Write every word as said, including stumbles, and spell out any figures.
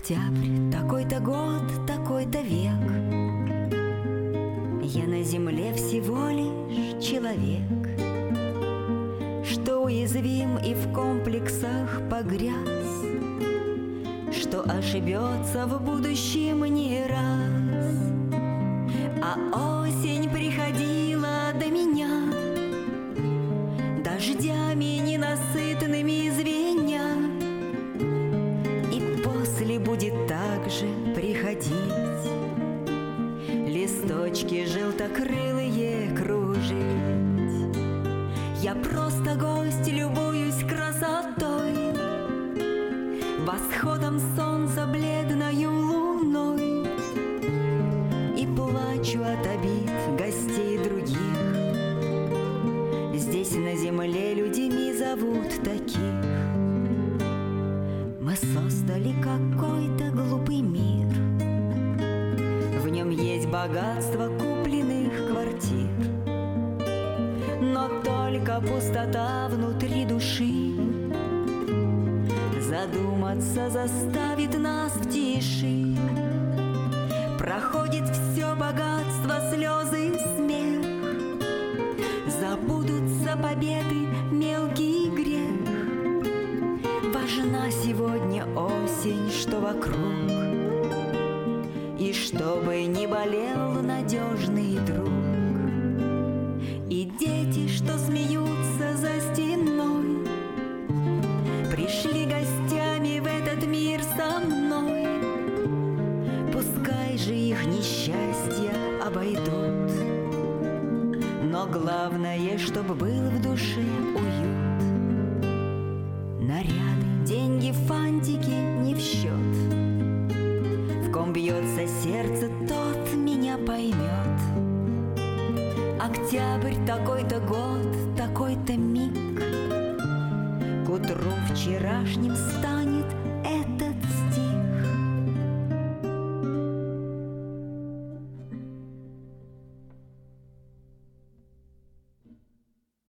Октябрь, такой-то год, такой-то век. Я на земле всего лишь человек, что уязвим и в комплексах погряз, что ошибется в будущем не раз. А осень приходила до меня дождями ненасытными звеня, и после будет так же приходить листочки желтокрылые кружить. Я просто гость, любуюсь красотой, восходом солнца бледною луной, и плачу от обид гостей других. Здесь на земле людьми зовут таких. Мы создали какой-то глупый мир, в нем есть богатство купленных квартир, но только пустота внутри души задуматься заставит нас в тиши. Проходит все богатство, слезы и смех, забудутся победы, мелкий грех. Важна сегодня осень, что вокруг, и чтобы не болел надежный друг. И дети, что смеются за стеной, пришли гостями в этот мир со мной. Пускай же их несчастья обойдут, но главное, чтобы был в душе уют. Наряды, деньги, фантики не в счет. В ком бьется сердце, тот меня поймет. Октябрь, такой-то год, такой-то миг, к утру вчерашним станет